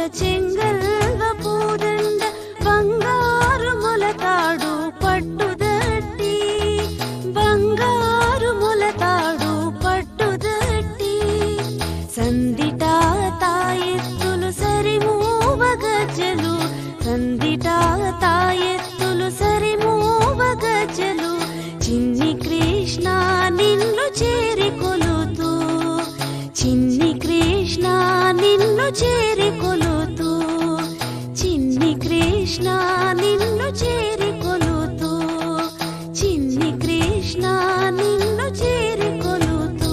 చెంగల్వ పూదండ బంగారు మొలతాడు పట్టుదట్టి బంగారు మొలతాడు పట్టుదట్టి సందిటా తాయెత్తులు సరిమూవ గజ్జలు సందిటా తాయెత్తులు సరిమూవ గజ్జలు చిన్ని కృష్ణ నిన్ను చేరి కొలుతూ చిన్ని కృష్ణ నిన్ను చేరి కొలుతూ చిన్ని కృష్ణ నిన్ను చేరి కొలుతూ చిన్ని కృష్ణ నిన్ను చేరి కొలుతూ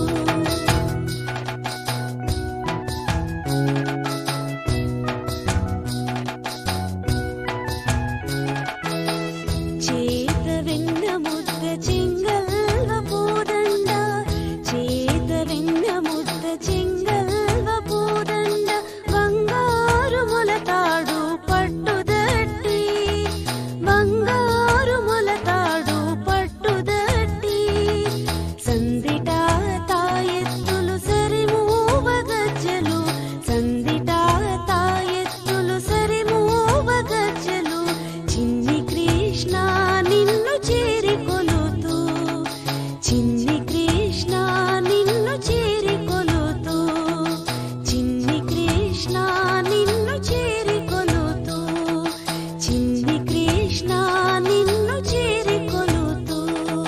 చేత వెన్న ముద్ద చెంగల్వ పూదండ చేత వెన్న ముద్ద చెంగల్వ పూదండ బంగారు మొలతాడు పట్టుదట్టి బంగారు మొలతాడు పట్టుదట్టి సందిటా తాయెత్తులు సరిమూవ గజ్జలు సందిటా తాయెత్తులు సరిమూవ గజ్జలు చిన్ని కృష్ణ నిన్ను చేరి కొలుతూ చిన్ని కృష్ణ నిన్ను చేరి కొలుతూ చిన్ని కృష్ణ నిన్ను చేరి కొలుతూ చిన్ని కృష్ణ నిన్ను చేరి కొలుతూ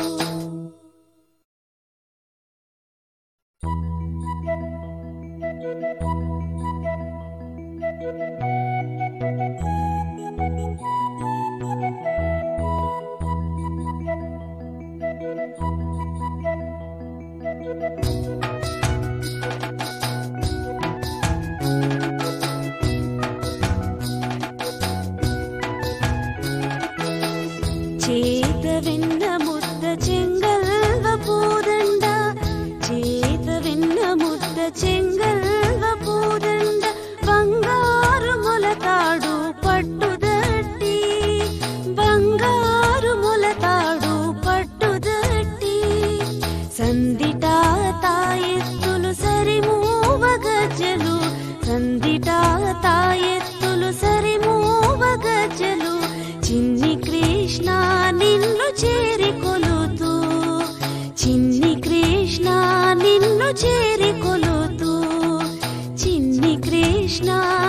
చేత వెన్న ముద్ద చెంగల్వ పూదండ చేత వెన్న ముద్ద చెంగల్వ పూదండ బంగారు మొలతాడు పట్టుదట్టి బంగారు మొలతాడు పట్టుదట్టి సందిటా తాయెత్తులు సరిమూవ గజ్జలు సందిటా తాయెత్తులు సరిమూవ గజ్జలు చిన్ని కృష్ణ నిన్ను చేరి కొలుతూ చిన్ని కృష్ణ నిన్ను చేరి కొలుతూ చిన్ని కృష్ణ